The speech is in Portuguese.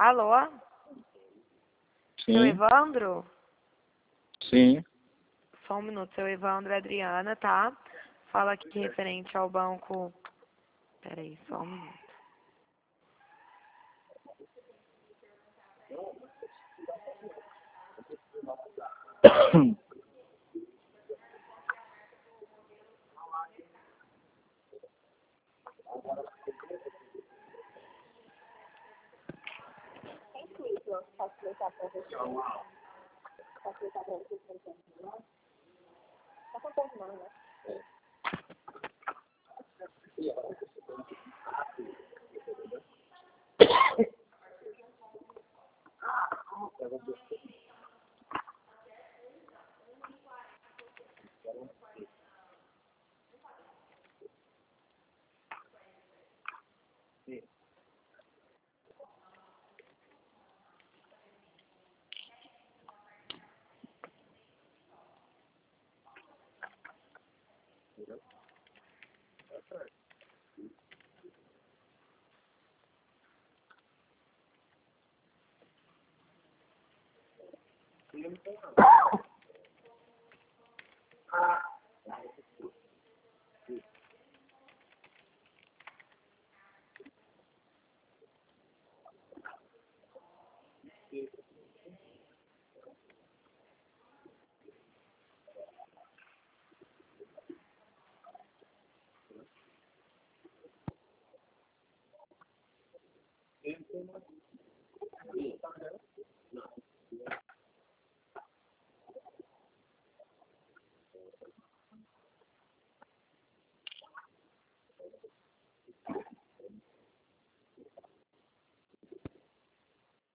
Alô? Seu Sim, Evandro? sim. Só um minuto, seu Evandro, é Adriana, tá? Fala aqui referente ao banco. Peraí, só um minuto.